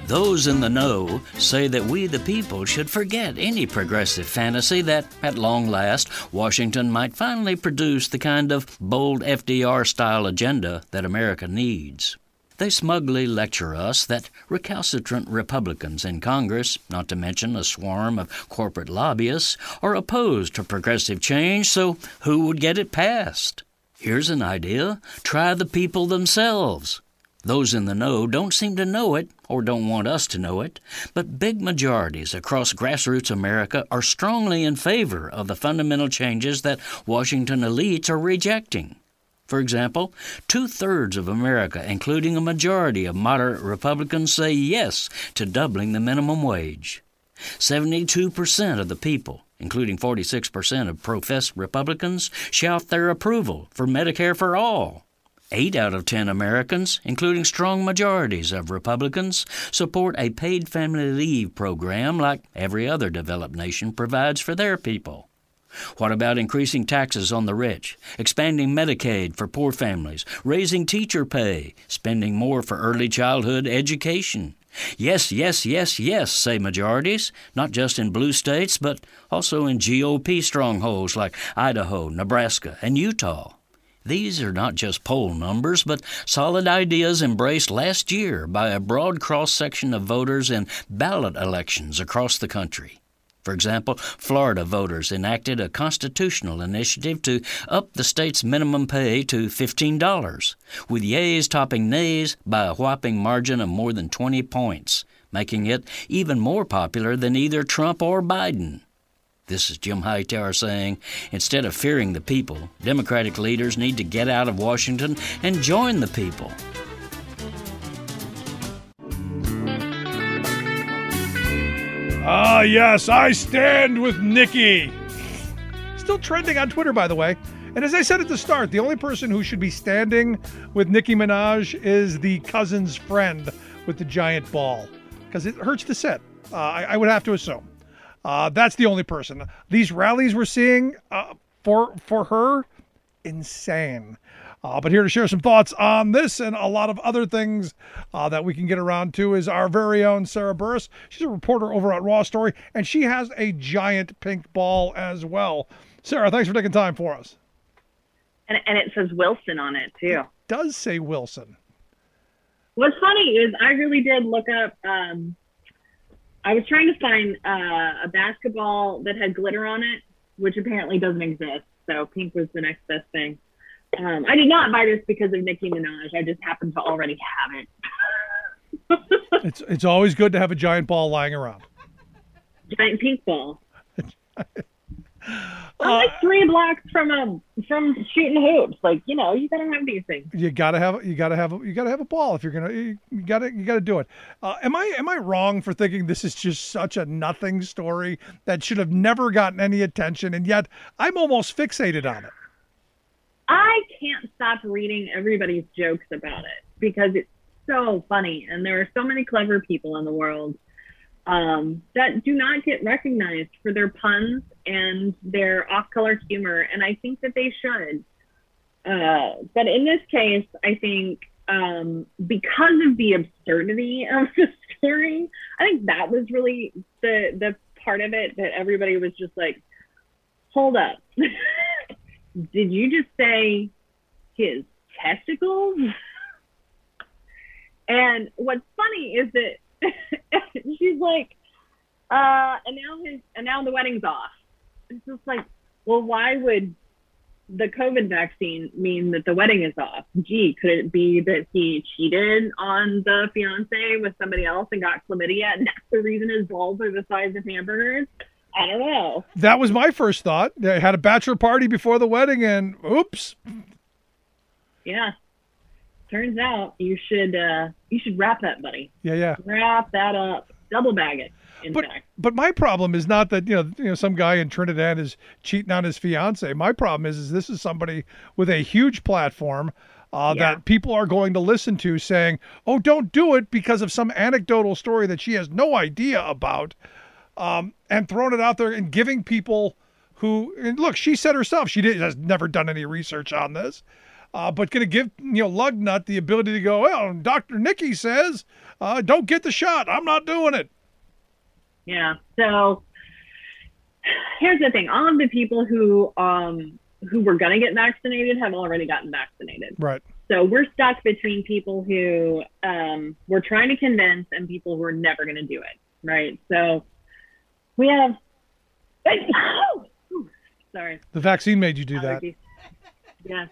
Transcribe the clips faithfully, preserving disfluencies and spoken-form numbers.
Those in the know say that we the people should forget any progressive fantasy that, at long last, Washington might finally produce the kind of bold F D R-style agenda that America needs. They smugly lecture us that recalcitrant Republicans in Congress, not to mention a swarm of corporate lobbyists, are opposed to progressive change, so who would get it passed? Here's an idea. Try the people themselves. Those in the know don't seem to know it, or don't want us to know it, but big majorities across grassroots America are strongly in favor of the fundamental changes that Washington elites are rejecting. For example, two-thirds of America, including a majority of moderate Republicans, say yes to doubling the minimum wage. seventy-two percent of the people, including forty-six percent of professed Republicans, shout their approval for Medicare for all. Eight out of ten Americans, including strong majorities of Republicans, support a paid family leave program like every other developed nation provides for their people. What about increasing taxes on the rich, expanding Medicaid for poor families, raising teacher pay, spending more for early childhood education? Yes, yes, yes, yes, say majorities, not just in blue states, but also in G O P strongholds like Idaho, Nebraska, and Utah. These are not just poll numbers, but solid ideas embraced last year by a broad cross-section of voters in ballot elections across the country. For example, Florida voters enacted a constitutional initiative to up the state's minimum pay to fifteen dollars, with yeas topping nays by a whopping margin of more than twenty points, making it even more popular than either Trump or Biden. This is Jim Hightower saying, instead of fearing the people, Democratic leaders need to get out of Washington and join the people. Ah, yes, I stand with Nikki. Still trending on Twitter, by the way. And as I said at the start, the only person who should be standing with Nicki Minaj is the cousin's friend with the giant ball, because it hurts to sit. Uh, I, I would have to assume. Uh, that's the only person. These rallies we're seeing uh, for for her, insane. Uh, but here to share some thoughts on this and a lot of other things uh, that we can get around to is our very own Sarah Burris. She's a reporter over at Raw Story, and she has a giant pink ball as well. Sarah, thanks for taking time for us. And, and it says Wilson on it, too. It does say Wilson. What's funny is I really did look up, um, I was trying to find uh, a basketball that had glitter on it, which apparently doesn't exist. So pink was the next best thing. Um, I did not buy this because of Nicki Minaj. I just happened to already have it. it's it's always good to have a giant ball lying around. Giant pink ball. I'm like three blocks from a from shooting hoops. Like, you know, you gotta have these things. You gotta have you gotta have you gotta have a ball if you're gonna you, you gotta you gotta do it. Uh, am I am I wrong for thinking this is just such a nothing story that should have never gotten any attention, and yet I'm almost fixated on it? I can't stop reading everybody's jokes about it because it's so funny, and there are so many clever people in the world um, that do not get recognized for their puns and their off-color humor, and I think that they should. Uh, but in this case, I think um, because of the absurdity of the story, I think that was really the the part of it that everybody was just like, hold up. Did you just say his testicles? And what's funny is that she's like, uh, and now his, and now the wedding's off. It's just like, well, why would the COVID vaccine mean that the wedding is off? Gee, could it be that he cheated on the fiance with somebody else and got chlamydia, and that's the reason his balls are the size of hamburgers? I don't know. That was my first thought. They had a bachelor party before the wedding, and oops. Yeah. Turns out you should uh, you should wrap that, buddy. Yeah, yeah. Wrap that up. Double bag it. In but fact. but my problem is not that you know you know some guy in Trinidad is cheating on his fiance. My problem is is this is somebody with a huge platform. Uh, Yeah. That people are going to listen to saying, oh, don't do it because of some anecdotal story that she has no idea about. Um, and throwing it out there and giving people who, and look, she said herself, she did, has never done any research on this, uh, but going to give, you know, Lugnut the ability to go, well, Doctor Nikki says uh, don't get the shot. I'm not doing it. Yeah. So here's the thing. All of the people who um, who were going to get vaccinated have already gotten vaccinated. Right. So we're stuck between people who um, we're trying to convince and people who are never going to do it. Right. So we have. Oh, sorry. The vaccine made you do Allergies. that. Yeah.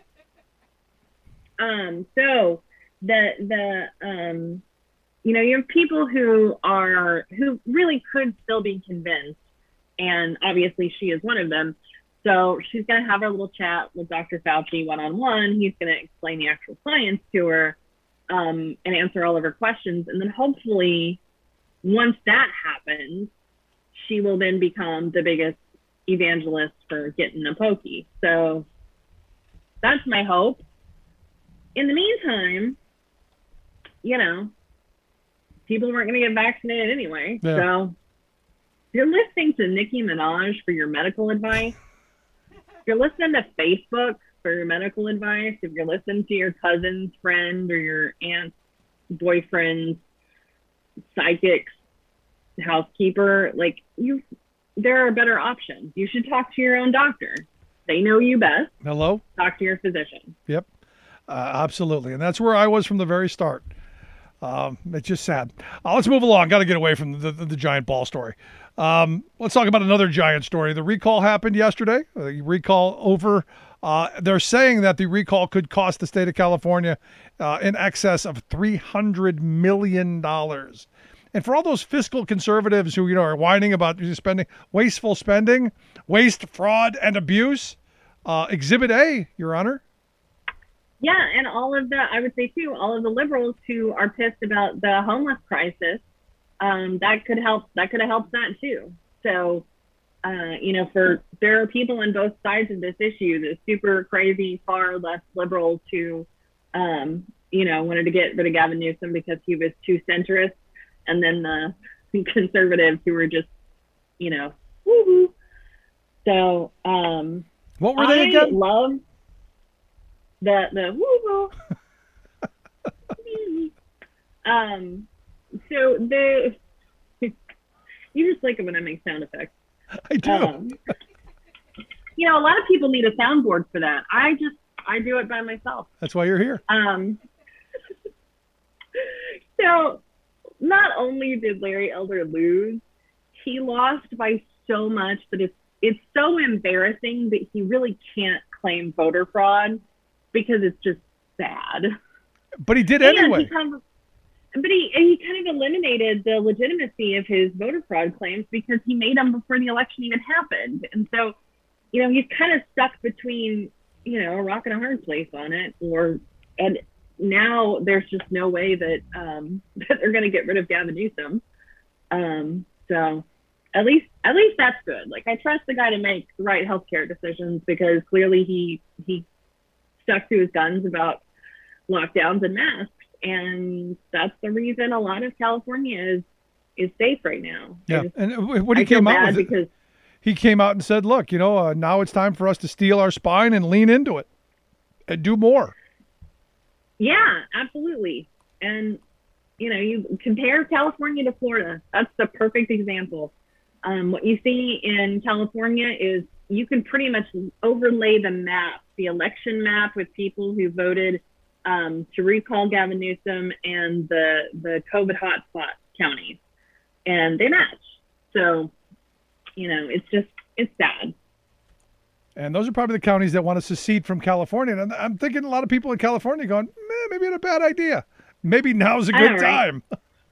Um. So the the um, you know, you have people who are who really could still be convinced, and obviously she is one of them. So she's going to have a little chat with Doctor Fauci one-on-one. He's going to explain the actual science to her um, and answer all of her questions. And then hopefully, once that happens, she will then become the biggest evangelist for getting a pokey. So that's my hope. In the meantime, you know, people weren't going to get vaccinated anyway. Yeah. So if you're listening to Nicki Minaj for your medical advice, if you're listening to Facebook for your medical advice, if you're listening to your cousin's friend or your aunt's boyfriend's psychic's housekeeper, like you, there are better options. You should talk to your own doctor. They know you best. Hello? Talk to your physician. Yep, uh, absolutely. And that's where I was from the very start. Um, it's just sad. Uh, let's move along. Got to get away from the, the, the giant ball story. Um, let's talk about another giant story. The recall happened yesterday. The recall over. Uh, they're saying that the recall could cost the state of California uh, in excess of three hundred million dollars. And for all those fiscal conservatives who, you know, are whining about spending, wasteful spending, waste, fraud, and abuse, uh, Exhibit A, Your Honor. Yeah, and all of the, I would say too, all of the liberals who are pissed about the homeless crisis, um, that could help, that could have helped that too. So, uh, you know, for, there are people on both sides of this issue, the super crazy, far less liberals who, um, you know, wanted to get rid of Gavin Newsom because he was too centrist. And then the conservatives who were just, you know, woo-hoo. So, um, what were they again? I love the, the woo-hoo. um, so the, you just like it when I make sound effects. I do. Um, you know, a lot of people need a soundboard for that. I just, I do it by myself. That's why you're here. Um, so not only did Larry Elder lose, he lost by so much that it's, it's so embarrassing that he really can't claim voter fraud because it's just bad. But he did and anyway. He kind of, but he, he kind of eliminated the legitimacy of his voter fraud claims because he made them before the election even happened. And so, you know, he's kind of stuck between, you know, a rock and a hard place on it, or, and now there's just no way that, um, that they're going to get rid of Gavin Newsom. Um, so at least, at least that's good. Like, I trust the guy to make the right healthcare decisions because clearly he, he stuck to his guns about lockdowns and masks. And that's the reason a lot of California is, is safe right now. Yeah. Just, and what he I feel came out bad with, because he came out and said, look, you know, uh, now it's time for us to steel our spine and lean into it and do more. Yeah, absolutely. And, you know, you compare California to Florida. That's the perfect example. Um, what you see in California is you can pretty much overlay the map, the election map with people who voted um, to recall Gavin Newsom and the, the COVID hotspot counties. And they match. So, you know, it's just, it's sad. And those are probably the counties that want to secede from California. And I'm thinking a lot of people in California going, man, maybe it's a bad idea. Maybe now's a good know, right? time.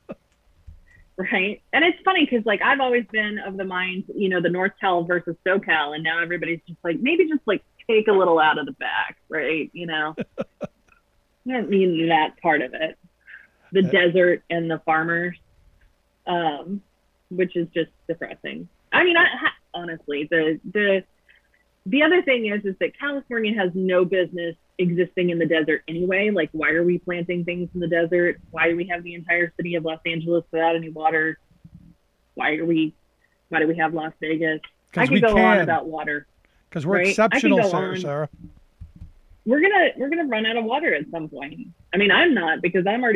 Right. And it's funny because, like, I've always been of the mind, you know, the North Cal versus SoCal. And now everybody's just like, maybe just like take a little out of the back, right? You know, I don't mean that part of it. The Yeah. desert and the farmers, um, which is just depressing. I mean, I, honestly, the, the, The other thing is, is that California has no business existing in the desert anyway. Like, why are we planting things in the desert? Why do we have the entire city of Los Angeles without any water? Why are we, why do we have Las Vegas? I could go can. on about water. Because we're right? exceptional, I could go Sarah, on. Sarah. We're gonna, we're gonna run out of water at some point. I mean, I'm not because I'm already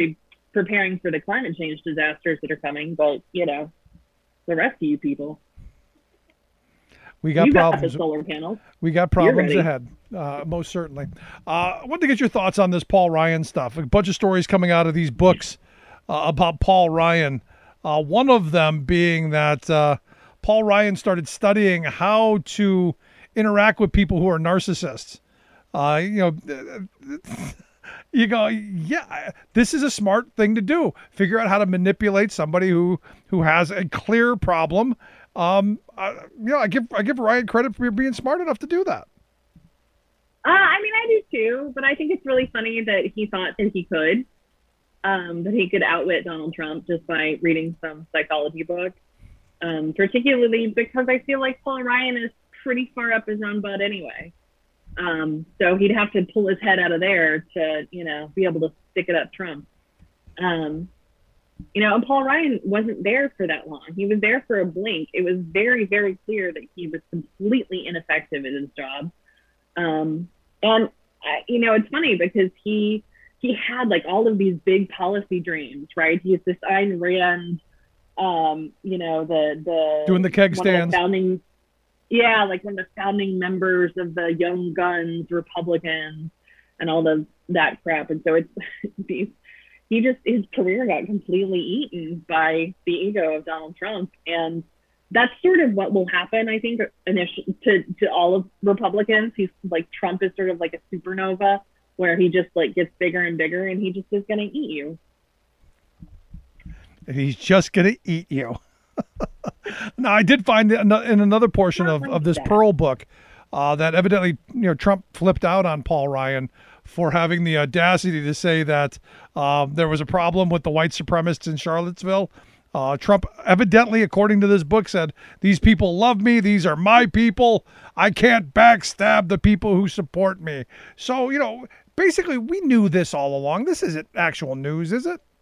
preparing for the climate change disasters that are coming, but you know, the rest of you people, we got you problems. got the solar panels. We got problems ahead, uh, most certainly. Uh, I wanted to get your thoughts on this Paul Ryan stuff. A bunch of stories coming out of these books uh, about Paul Ryan. Uh, one of them being that uh, Paul Ryan started studying how to interact with people who are narcissists. Uh, you know, you go, yeah, this is a smart thing to do. Figure out how to manipulate somebody who who has a clear problem. Um, I, you know, I give I give Ryan credit for being smart enough to do that. Uh, I mean, I do too, but I think it's really funny that he thought that he could, um, that he could outwit Donald Trump just by reading some psychology book. Um, particularly because I feel like Paul Ryan is pretty far up his own butt anyway. Um, so he'd have to pull his head out of there to, you know, be able to stick it up Trump. Um, You know, and Paul Ryan wasn't there for that long. He was there for a blink. It was very, very clear that he was completely ineffective at his job. Um, and, uh, you know, it's funny because he he had like all of these big policy dreams, right? He used to sign Rand, um, you know, the, the doing the keg stands. The founding, yeah, like one of the founding members of the Young Guns Republicans and all of that crap. And so it's these. He just, his career got completely eaten by the ego of Donald Trump. And that's sort of what will happen, I think, initially to, to all of Republicans. He's like, Trump is sort of like a supernova where he just like gets bigger and bigger and he just is going to eat you. And he's just going to eat you. Now, I did find in another portion of, of this Pearl book uh, that evidently, you know, Trump flipped out on Paul Ryan for having the audacity to say that uh, there was a problem with the white supremacists in Charlottesville. Uh, Trump evidently, according to this book, said, these people love me. These are my people. I can't backstab the people who support me. So, you know, basically we knew this all along. This isn't actual news, is it?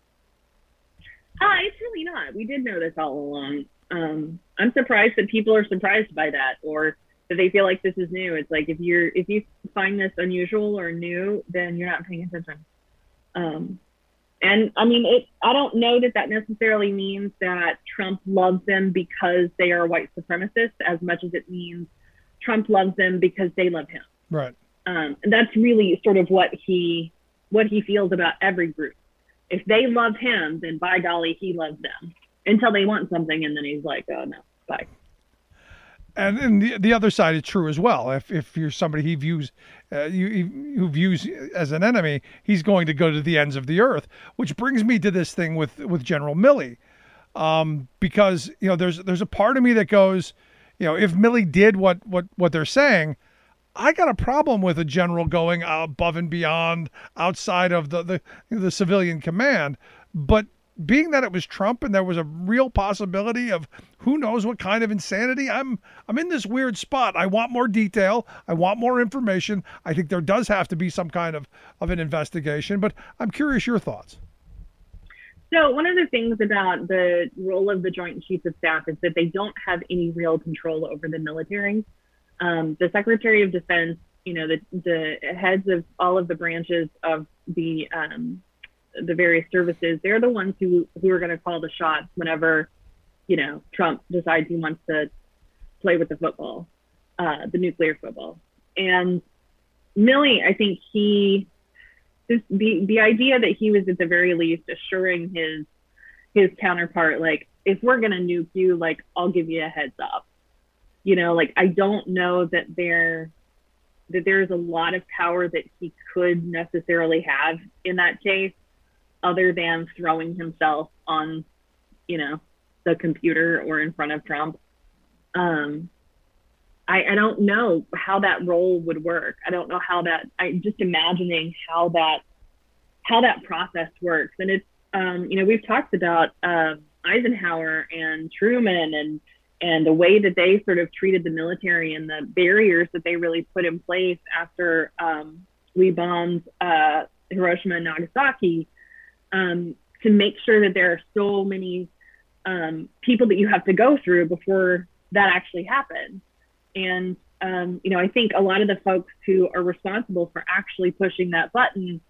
Uh, it's really not. We did know this all along. Um, I'm surprised that people are surprised by that or that they feel like this is new. It's like if you're if you find this unusual or new, then you're not paying attention. Um, and I mean, it. I don't know that that necessarily means that Trump loves them because they are white supremacists, as much as it means Trump loves them because they love him. Right. Um, and that's really sort of what he what he feels about every group. If they love him, then by golly, he loves them until they want something, and then he's like, oh no, bye. And, and the, the other side is true as well. If if you're somebody he views, uh, you, who views as an enemy, he's going to go to the ends of the earth. Which brings me to this thing with with General Milley, um, because you know there's there's a part of me that goes, you know, if Milley did what what what they're saying, I got a problem with a general going above and beyond outside of the the, the civilian command, but. Being that it was Trump and there was a real possibility of who knows what kind of insanity, I'm I'm in this weird spot. I want more detail. I want more information. I think there does have to be some kind of, of an investigation, but I'm curious your thoughts. So one of the things about the role of the Joint Chiefs of Staff is that they don't have any real control over the military. Um, the Secretary of Defense, you know, the, the heads of all of the branches of the um, the various services, they're the ones who, who are going to call the shots whenever, you know, Trump decides he wants to play with the football, uh, the nuclear football. And Milley, I think he, this, the, the idea that he was at the very least assuring his, his counterpart, like, if we're going to nuke you, like, I'll give you a heads up. You know, like, I don't know that there, that there's a lot of power that he could necessarily have in that case, other than throwing himself on, you know, the computer or in front of Trump. Um, I, I don't know how that role would work. I don't know how that, I just imagining how that, how that process works. And it's, um, you know, we've talked about uh, Eisenhower and Truman and, and the way that they sort of treated the military and the barriers that they really put in place after um, we bombed uh, Hiroshima and Nagasaki. Um, to make sure that there are so many um, people that you have to go through before that actually happens. And, um, you know, I think a lot of the folks who are responsible for actually pushing that button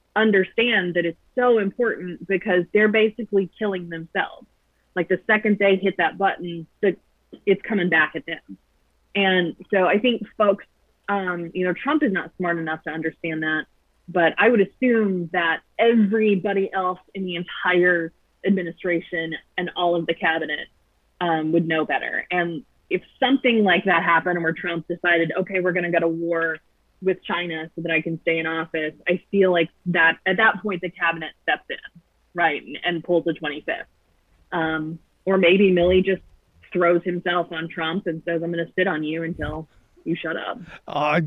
understand that it's so important because they're basically killing themselves. Like the second they hit that button, the, it's coming back at them. And so I think folks, um, you know, Trump is not smart enough to understand that, but I would assume that everybody else in the entire administration and all of the cabinet um, would know better. And if something like that happened where Trump decided, okay, we're going to go to war with China so that I can stay in office, I feel like that at that point, the cabinet steps in, right, and, and pulls the twenty-fifth. Um, or maybe Milley just throws himself on Trump and says, I'm going to sit on you until you shut up. Uh,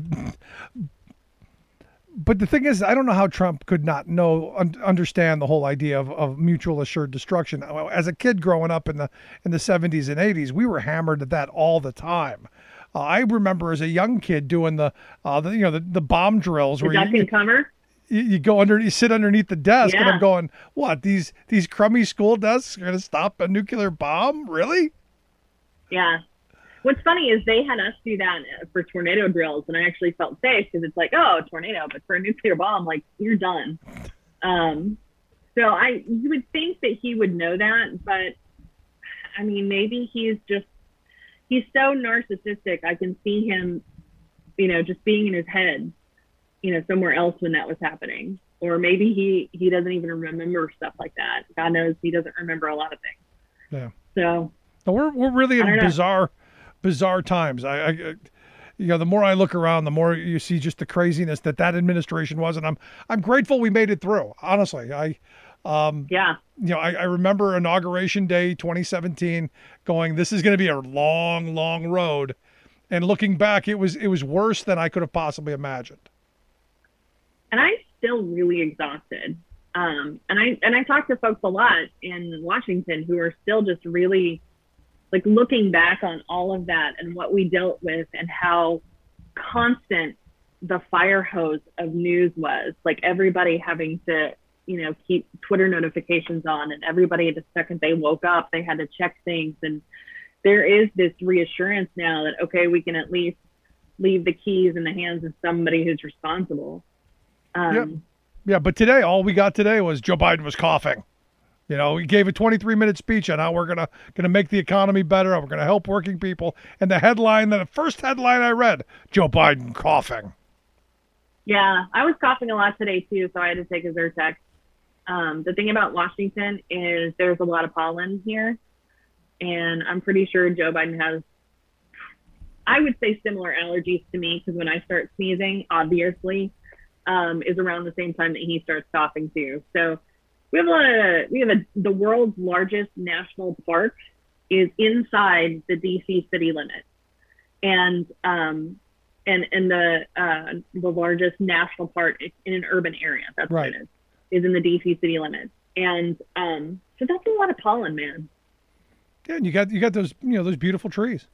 but the thing is, I don't know how Trump could not know, un- understand the whole idea of, of mutual assured destruction. As a kid growing up in the in the seventies and eighties, we were hammered at that all the time. Uh, I remember as a young kid doing the, uh, the you know, the, the bomb drills The where duck you, and cover? you you go under, you sit underneath the desk, and Yeah. I'm going, what? These these crummy school desks are going to stop a nuclear bomb? Really? Yeah. What's funny is they had us do that for tornado drills, and I actually felt safe because it's like, oh, tornado, but for a nuclear bomb, like, you're done. Um, so I, you would think that he would know that, but I mean, maybe he's just, he's so narcissistic. I can see him, you know, just being in his head, you know, somewhere else when that was happening. Or maybe he, he doesn't even remember stuff like that. God knows he doesn't remember a lot of things. Yeah. So No, we're we're really I in don't know. bizarre, bizarre times. I, I, you know, the more I look around, the more you see just the craziness that that administration was, and I'm I'm grateful we made it through. Honestly, I, um, yeah, you know, I, I remember inauguration day twenty seventeen, going, this is going to be a long, long road, and looking back, it was it was worse than I could have possibly imagined. and I'm still really exhausted. Um, and I and I talk to folks a lot in Washington who are still just really like looking back on all of that and what we dealt with and how constant the fire hose of news was. Like everybody having to, you know, keep Twitter notifications on, and everybody the second they woke up, they had to check things. And there is this reassurance now that, okay, we can at least leave the keys in the hands of somebody who's responsible. Um, Yep. Yeah, but today, all we got today was Joe Biden was coughing. You know, he gave a twenty-three minute speech on how we're gonna gonna make the economy better, and we're gonna help working people. And the headline, the first headline I read, Joe Biden coughing. Yeah, I was coughing a lot today too, so I had to take a Zyrtec. Um, the thing about Washington is there's a lot of pollen here, and I'm pretty sure Joe Biden has, I would say, similar allergies to me, because when I start sneezing, obviously, um, is around the same time that he starts coughing too. So we have a lot of, we have a, the world's largest national park is inside the D C city limits, and um, and and the uh, the largest national park in an urban area. That's Right. what it is. Is in the D C city limits, and um, so that's a lot of pollen, man. Yeah, and you got you got those you know those beautiful trees.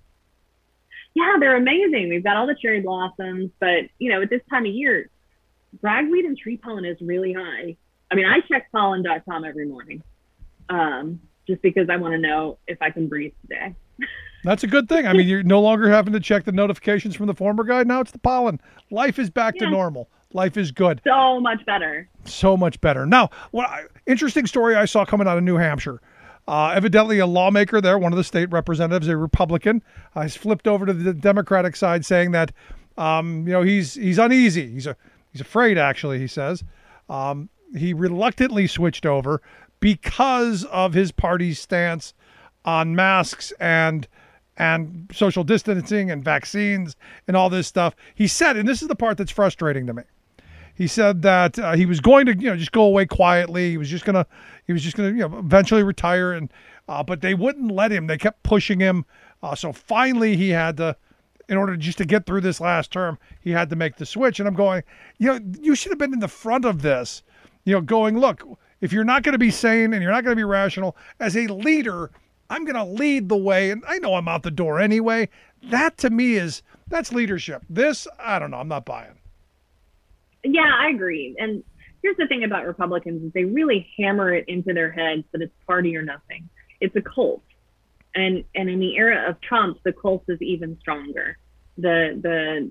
Yeah, they're amazing. We've got all the cherry blossoms, but you know, at this time of year, ragweed and tree pollen is really high. I mean, I check pollen dot com every morning, um, just because I want to know if I can breathe today. That's a good thing. I mean, you're no longer having to check the notifications from the former guy. Now it's the pollen. Life is back to Yeah. normal. Life is good. So much better. So much better. Now, what I, interesting story I saw coming out of New Hampshire. Uh, evidently, a lawmaker there, one of the state representatives, a Republican, uh, has flipped over to the Democratic side, saying that um, you know he's he's uneasy. He's a he's afraid. Actually, he says um, he reluctantly switched over because of his party's stance on masks and and social distancing and vaccines and all this stuff. He said, and this is the part that's frustrating to me. He said that uh, he was going to, you know, just go away quietly. He was just gonna, he was just gonna, you know, eventually retire. And uh, but they wouldn't let him. They kept pushing him. Uh, so finally, he had to, in order just to get through this last term, he had to make the switch. And I'm going, you know, you should have been in the front of this, you know, going, look, if you're not going to be sane and you're not going to be rational as a leader, I'm going to lead the way. And I know I'm out the door anyway. That to me is that's leadership. This, I don't know. I'm not buying. Yeah, I agree. And here's the thing about Republicans is they really hammer it into their heads that it's party or nothing. It's a cult. And and in the era of Trump, the cult is even stronger. The the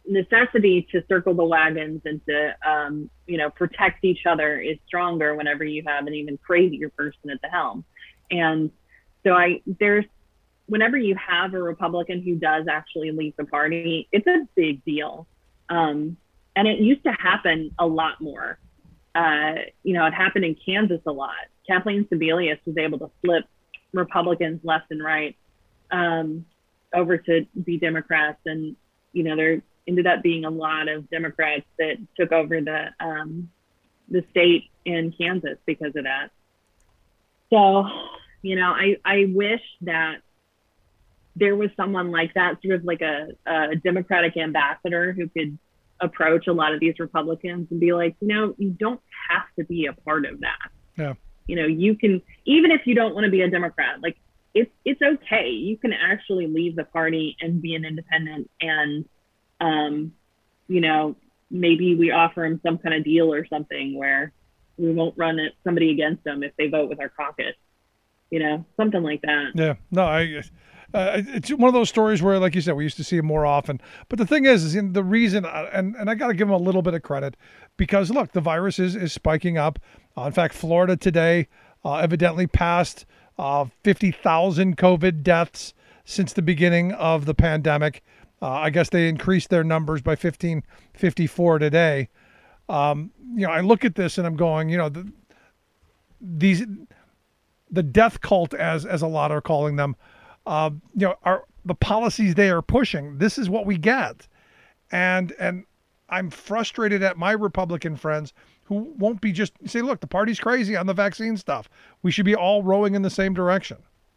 necessity to circle the wagons and to, um, you know, protect each other is stronger whenever you have an even crazier person at the helm. And so I, there's, whenever you have a Republican who does actually leave the party, it's a big deal. Um, and it used to happen a lot more. Uh, you know, it happened in Kansas a lot. Kathleen Sebelius was able to flip Republicans left and right um, over to be Democrats. And, you know, there ended up being a lot of Democrats that took over the um, the state in Kansas because of that. So, you know, I, I wish that there was someone like that, sort of like a, a Democratic ambassador who could approach a lot of these Republicans and be like, you know, you don't have to be a part of that. Yeah. You know, you can, even if you don't want to be a Democrat, like it's, it's okay. You can actually leave the party and be an independent and, um, you know, maybe we offer them some kind of deal or something where we won't run it, somebody against them if they vote with our caucus, you know, something like that. Yeah, no, I, uh, it's one of those stories where, like you said, we used to see it more often. But the thing is, is in the reason, uh, and, and I got to give them a little bit of credit because look, the virus is, is spiking up. Uh, in fact, Florida today uh, evidently passed uh, fifty thousand COVID deaths since the beginning of the pandemic. Uh, I guess they increased their numbers by fifteen fifty-four today. Um, you know, I look at this and I'm going, you know, the, these, the death cult, as as a lot are calling them, uh, you know, are the policies they are pushing. This is what we get, and and I'm frustrated at my Republican friends who won't be just say, look, the party's crazy on the vaccine stuff. We should be all rowing in the same direction.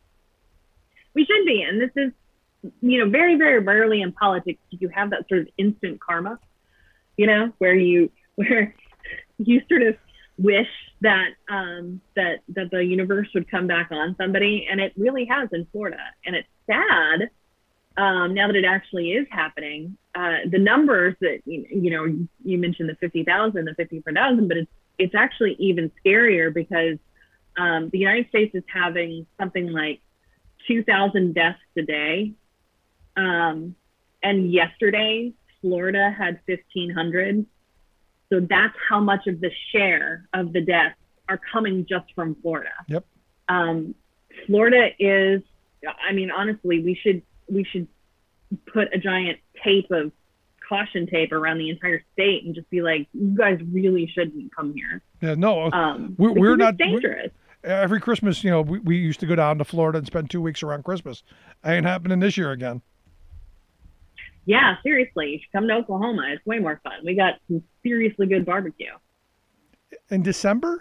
We should be, and this is, you know, very very rarely in politics do you have that sort of instant karma, you know, where you where you sort of wish that um, that that the universe would come back on somebody, and it really has in Florida. And it's sad um, now that it actually is happening. Uh, the numbers that you, you know you mentioned the fifty thousand, the fifty per thousand, but it's it's actually even scarier because um, the United States is having something like two thousand deaths a day, um, and yesterday Florida had fifteen hundred. So that's how much of the share of the deaths are coming just from Florida. Yep. Um, Florida is, I mean, honestly, we should we should put a giant tape of caution tape around the entire state and just be like, you guys really shouldn't come here. Yeah, no, um, we're, we're not dangerous. We're, every Christmas, you know, we, we used to go down to Florida and spend two weeks around Christmas. Ain't happening this year again. Yeah, seriously, you should come to Oklahoma. It's way more fun. We got some seriously good barbecue. In December?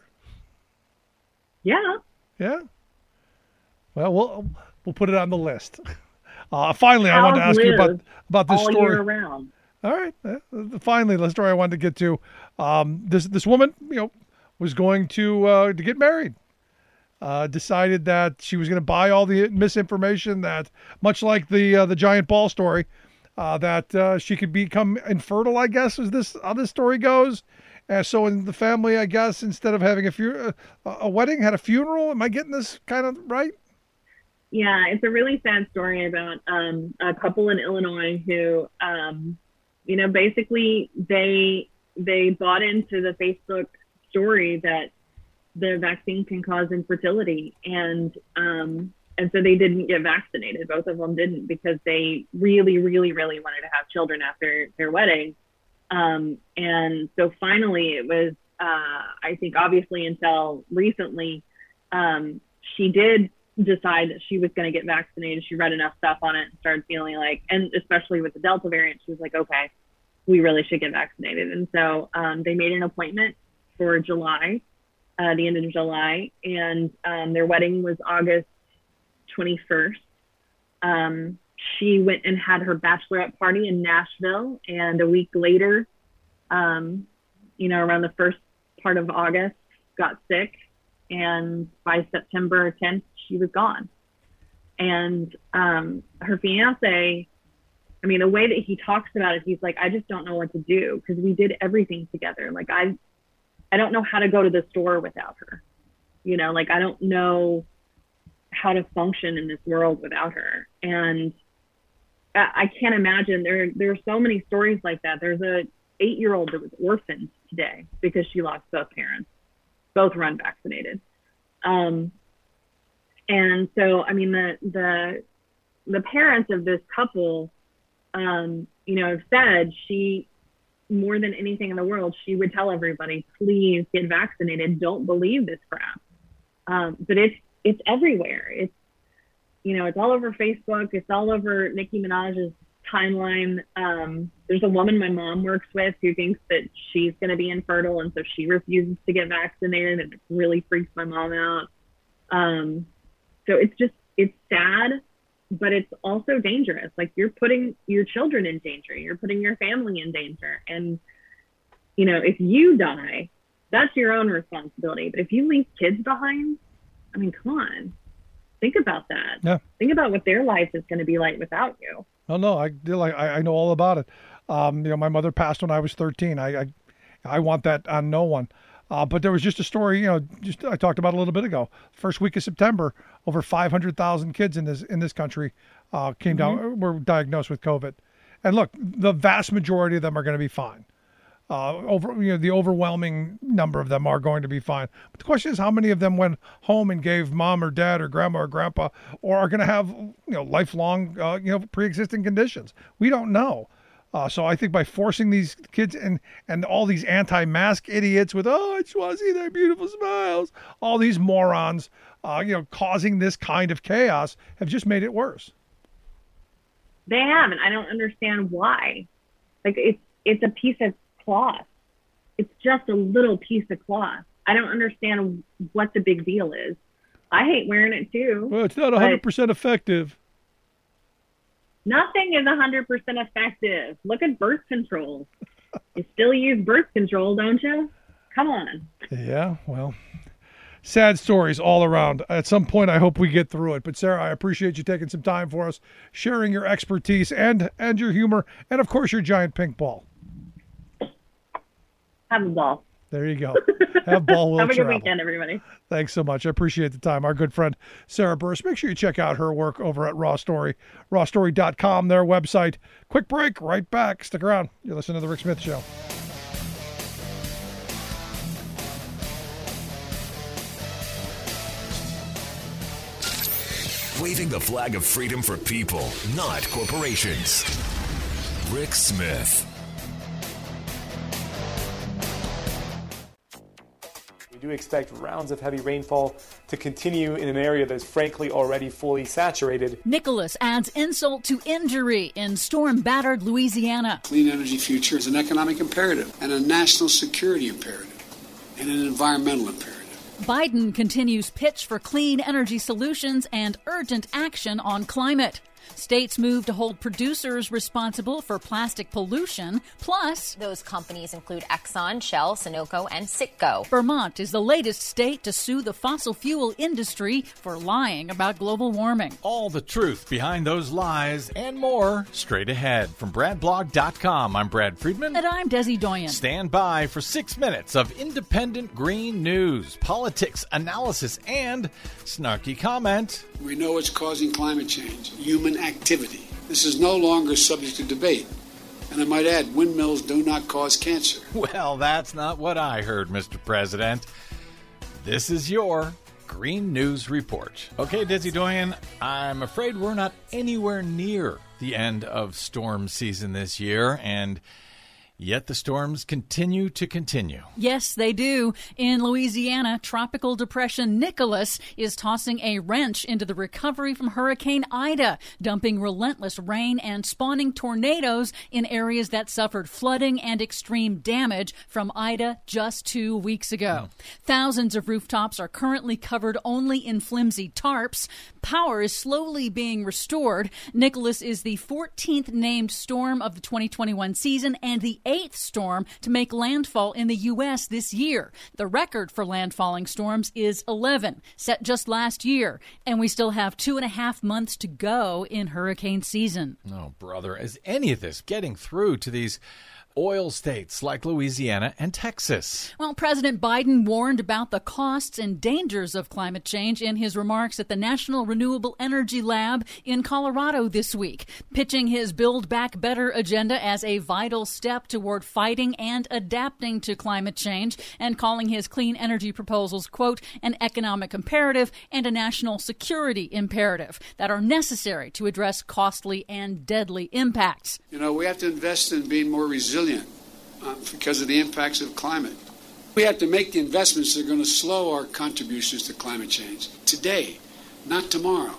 Yeah. Yeah. Well, we'll we'll put it on the list. Uh, finally, I Cows wanted to ask you about live about this all story. year round. All right. Uh, finally, the story I wanted to get to. Um, this this woman, you know, was going to uh, to get married. Uh, decided that she was going to buy all the misinformation that, much like the uh, the giant ball story. Uh, that uh, she could become infertile, I guess, is this how this story goes. Uh, so in the family, I guess, instead of having a, fu- uh, a wedding, had a funeral. Am I getting this kind of right? Yeah, it's a really sad story about um, a couple in Illinois who, um, you know, basically they they bought into the Facebook story that the vaccine can cause infertility, and um, And so they didn't get vaccinated. Both of them didn't because they really, really, really wanted to have children after their wedding. Um, and so finally it was, uh, I think obviously until recently, um, she did decide that she was going to get vaccinated. She read enough stuff on it and started feeling like, and especially with the Delta variant, she was like, okay, we really should get vaccinated. And so um, they made an appointment for July, uh, the end of July. And um, their wedding was August twenty-first. Um, she went and had her bachelorette party in Nashville, and a week later, um, you know, around the first part of August, got sick, and by September tenth, she was gone. And um, her fiance, I mean, the way that he talks about it, he's like, I just don't know what to do because we did everything together. Like, I, I don't know how to go to the store without her. You know, like, I don't know how to function in this world without her. And I can't imagine. There, there are so many stories like that. There's a eight-year-old that was orphaned today because she lost both parents. Both were unvaccinated. Um, and so, I mean, the the the parents of this couple, um, you know, have said she, more than anything in the world, she would tell everybody, please get vaccinated. Don't believe this crap. Um, but it's it's everywhere. It's, you know, it's all over Facebook. It's all over Nicki Minaj's timeline. Um, there's a woman my mom works with who thinks that she's going to be infertile, and so she refuses to get vaccinated, and it really freaks my mom out. Um, so it's just, it's sad, but it's also dangerous. Like, you're putting your children in danger. You're putting your family in danger. And, you know, if you die, that's your own responsibility. But if you leave kids behind, I mean, come on. Think about that. Yeah. Think about what their life is going to be like without you. Oh, no, I like I, I know all about it. Um, you know, my mother passed when I was thirteen. I I, I want that on no one. Uh, but there was just a story, you know, just I talked about a little bit ago. First week of September, over five hundred thousand kids in this in this country uh, came mm-hmm. down, were diagnosed with COVID. And look, the vast majority of them are going to be fine. Uh, over, you know, the overwhelming number of them are going to be fine. But the question is, how many of them went home and gave mom or dad or grandma or grandpa, or are going to have, you know, lifelong, uh, you know, pre-existing conditions? We don't know. Uh, so I think by forcing these kids and, and all these anti-mask idiots with, oh, I just want to see their beautiful smiles, all these morons, uh, you know, causing this kind of chaos have just made it worse. They have, and I don't understand why. Like, it's it's a piece of cloth. It's just a little piece of cloth. I don't understand what the big deal is. I hate wearing it too. Well, it's not one hundred percent effective. Nothing is one hundred percent effective. Look at birth control. You still use birth control, don't you? Come on. Yeah, well, sad stories all around. At some point, I hope we get through it. But Sarah, I appreciate you taking some time for us, sharing your expertise and, and your humor, and of course, your giant pink ball. Have a ball. There you go. Have ball will Have a good travel. weekend, everybody. Thanks so much. I appreciate the time. Our good friend Sarah Burris. Make sure you check out her work over at Raw Story, raw story dot com, their website. Quick break, right back. Stick around. You're listening to The Rick Smith Show. Waving the flag of freedom for people, not corporations. Rick Smith. We do expect rounds of heavy rainfall to continue in an area that is frankly already fully saturated. Nicholas adds insult to injury in storm-battered Louisiana. Clean energy future is an economic imperative and a national security imperative and an environmental imperative. Biden continues pitch for clean energy solutions and urgent action on climate. States move to hold producers responsible for plastic pollution. Plus, those companies include Exxon, Shell, Sunoco, and Citgo. Vermont is the latest state to sue the fossil fuel industry for lying about global warming. All the truth behind those lies and more straight ahead. From brad blog dot com, I'm Brad Friedman. And I'm Desi Doyen. Stand by for six minutes of independent green news, politics, analysis, and snarky comment. We know what's causing climate change, human activity. This is no longer subject to debate. And I might add, windmills do not cause cancer. Well, that's not what I heard, Mister President. This is your Green News Report. Okay, Desi Doyen, I'm afraid we're not anywhere near the end of storm season this year, and yet the storms continue to continue. Yes, they do. In Louisiana, Tropical Depression Nicholas is tossing a wrench into the recovery from Hurricane Ida, dumping relentless rain and spawning tornadoes in areas that suffered flooding and extreme damage from Ida just two weeks ago. Mm. Thousands of rooftops are currently covered only in flimsy tarps. Power is slowly being restored. Nicholas is the fourteenth named storm of the twenty twenty-one season and the eighth storm to make landfall in the U S this year. The record for landfalling storms is eleven, set just last year, and we still have two and a half months to go in hurricane season. Oh, brother, is any of this getting through to these oil states like Louisiana and Texas. Well, President Biden warned about the costs and dangers of climate change in his remarks at the National Renewable Energy Lab in Colorado this week, pitching his Build Back Better agenda as a vital step toward fighting and adapting to climate change, and calling his clean energy proposals, quote, an economic imperative and a national security imperative that are necessary to address costly and deadly impacts. You know, we have to invest in being more resilient uh, because of the impacts of climate. We have to make the investments that are going to slow our contributions to climate change today, not tomorrow.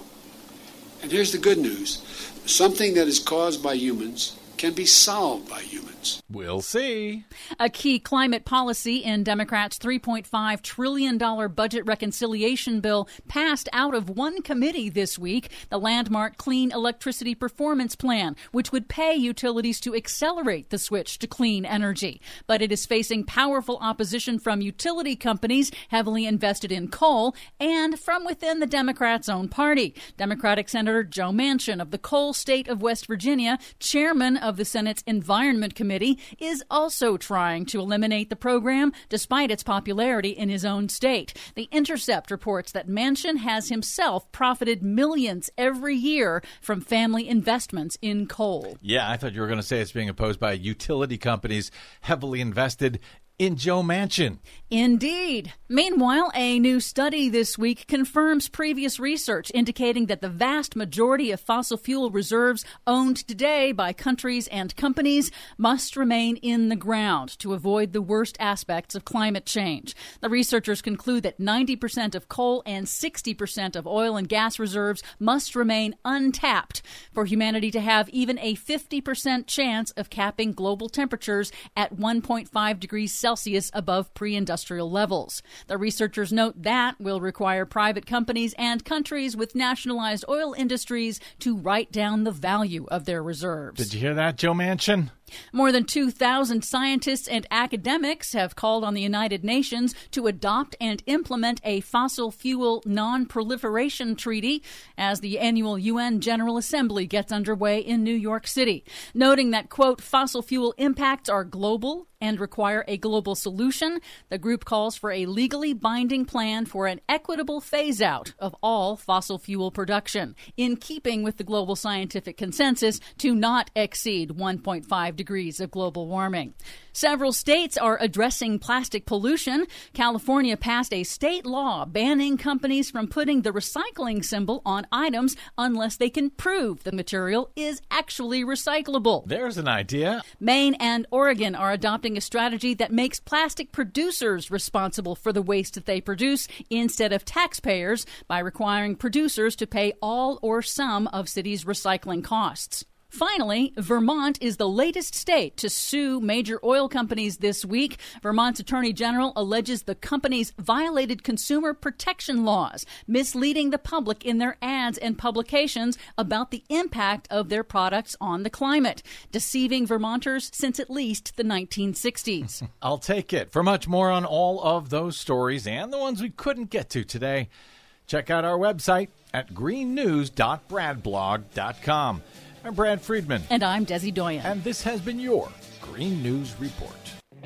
And here's the good news. Something that is caused by humans can be solved by humans. We'll see. A key climate policy in Democrats' three point five trillion dollars budget reconciliation bill passed out of one committee this week, the landmark Clean Electricity Performance Plan, which would pay utilities to accelerate the switch to clean energy. But it is facing powerful opposition from utility companies heavily invested in coal and from within the Democrats' own party. Democratic Senator Joe Manchin of the coal state of West Virginia, chairman of the Senate's Environment Committee, is also trying to eliminate the program despite its popularity in his own state. The Intercept reports that Manchin has himself profited millions every year from family investments in coal. Yeah, I thought you were going to say it's being opposed by utility companies heavily invested in Joe Manchin. Indeed. Meanwhile, a new study this week confirms previous research indicating that the vast majority of fossil fuel reserves owned today by countries and companies must remain in the ground to avoid the worst aspects of climate change. The researchers conclude that ninety percent of coal and sixty percent of oil and gas reserves must remain untapped for humanity to have even a fifty percent chance of capping global temperatures at one point five degrees Celsius above pre-industrial levels. The researchers note that will require private companies and countries with nationalized oil industries to write down the value of their reserves. Did you hear that, Joe Manchin? More than two thousand scientists and academics have called on the United Nations to adopt and implement a fossil fuel non-proliferation treaty as the annual U N General Assembly gets underway in New York City, noting that, quote, fossil fuel impacts are global and require a global solution. The group calls for a legally binding plan for an equitable phase-out of all fossil fuel production, in keeping with the global scientific consensus to not exceed one point five degrees of global warming. Several states are addressing plastic pollution. California passed a state law banning companies from putting the recycling symbol on items unless they can prove the material is actually recyclable. There's an idea. Maine and Oregon are adopting a strategy that makes plastic producers responsible for the waste that they produce instead of taxpayers by requiring producers to pay all or some of cities' recycling costs. Finally, Vermont is the latest state to sue major oil companies this week. Vermont's Attorney General alleges the companies violated consumer protection laws, misleading the public in their ads and publications about the impact of their products on the climate, deceiving Vermonters since at least the nineteen sixties. I'll take it. For much more on all of those stories and the ones we couldn't get to today, check out our website at green news dot brad blog dot com. I'm Brad Friedman. And I'm Desi Doyen. And this has been your Green News Report.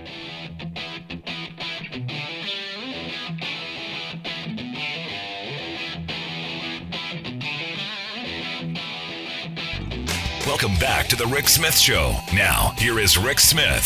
Welcome back to the Rick Smith Show. Now, here is Rick Smith.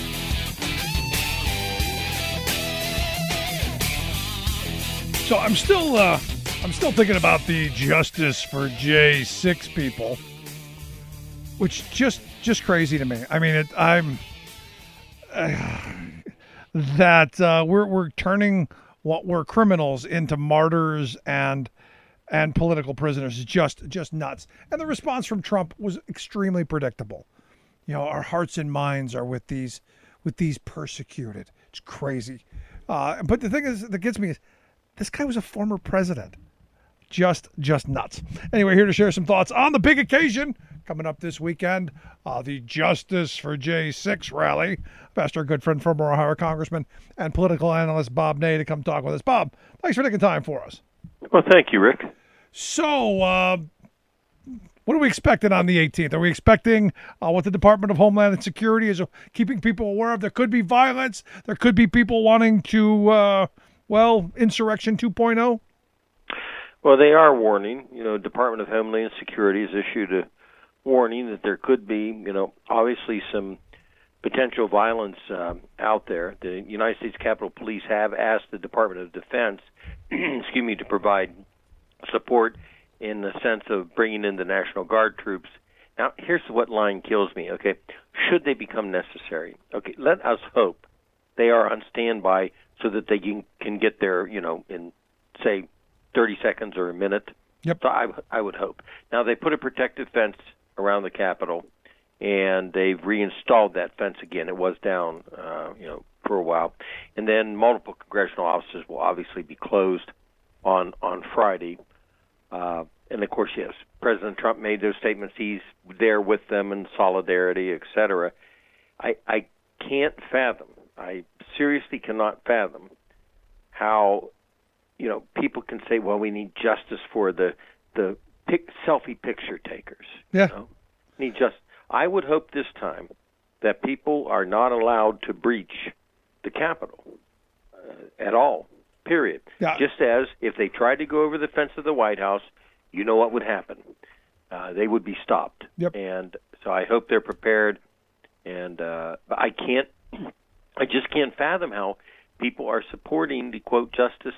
So I'm still, uh, I'm still thinking about the Justice for J six people. Which just just crazy to me. I mean, it, I'm uh, that uh, we're we're turning what were criminals into martyrs and and political prisoners is just just nuts. And the response from Trump was extremely predictable. You know, our hearts and minds are with these with these persecuted. It's crazy. Uh, but the thing is that gets me is this guy was a former president. Just, just nuts. Anyway, here to share some thoughts on the big occasion coming up this weekend, uh, the Justice for J six rally. I've asked our good friend, former Ohio Congressman and political analyst Bob Ney to come talk with us. Bob, thanks for taking time for us. Well, thank you, Rick. So, uh, What are we expecting on the eighteenth? Are we expecting uh, what the Department of Homeland Security is keeping people aware of? There could be violence. There could be people wanting to, uh, well, insurrection two point oh. Well, they are warning. You know, Department of Homeland Security has issued a warning that there could be, you know, obviously some potential violence uh, out there. The United States Capitol Police have asked the Department of Defense, excuse me, to provide support in the sense of bringing in the National Guard troops. Now, here's what line kills me, okay? Should they become necessary? Okay, let us hope they are on standby so that they can, can get there, you know, in, say, thirty seconds or a minute. Yep. So I, I would hope. Now, they put a protective fence around the Capitol, and they've reinstalled that fence again. It was down, uh, you know, for a while. And then multiple congressional offices will obviously be closed on, on Friday. Uh, and, of course, yes, President Trump made those statements. He's there with them in solidarity, et cetera. I, I can't fathom, I seriously cannot fathom how, you know, people can say, well, we need justice for the the pic, selfie picture takers. Yeah. You know? Need just. I would hope this time that people are not allowed to breach the Capitol uh, at all, period. Yeah. Just as if they tried to go over the fence of the White House, you know what would happen. Uh, they would be stopped. Yep. And so I hope they're prepared. And uh, I can't, I just can't fathom how people are supporting the, quote, justice